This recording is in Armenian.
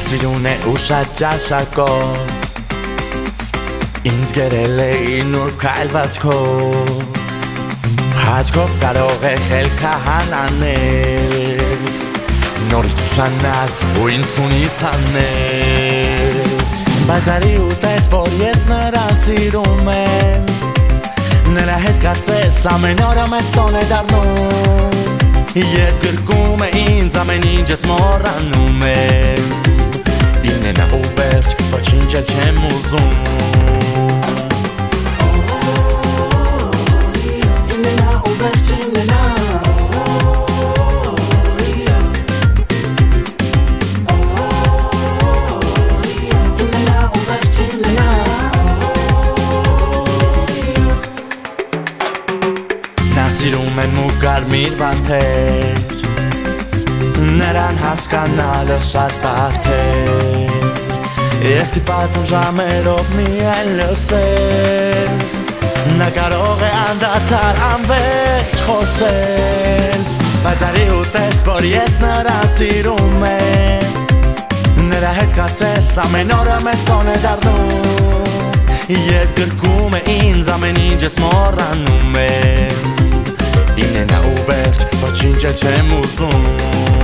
սիրուն է ու շատ ճաշակով Ինձ գերել է ինուր քայլվածքով Հաճքով կարող է խելքահան անել Նորից ուշանալ ու ինձ ունից անել Բայց արի ուտեց, որ ես նրան սիրում եմ Նրա հետ կարծես ամեն օրը մեծ տոն է դառնում Երբ գրկում է ինձ ամեն ինչ ես մոռանում եմ Ինն է նա ու վերջ, ոչինչ էլ չեմ ուզում Ինն է նա ու վերջ, ինն է նա Սիրում եմ ու կարմիր վարդեր Նրան հասկանալը շատ բարդ է Ես ստիպված եմ ժամերով միայն լսել Նա կարող է անդադար անվերջ խոսել Բայց արի ուտես, որ ես նրան սիրում եմ Նրա հետ կարծես ամեն օրը մեծ տոն է դառնում Երբ գրկում է ինձ ամեն ինչ ես մոռանում եմ Ինն է նա ու վերջ, ոչինչ էլ չեմ ուզում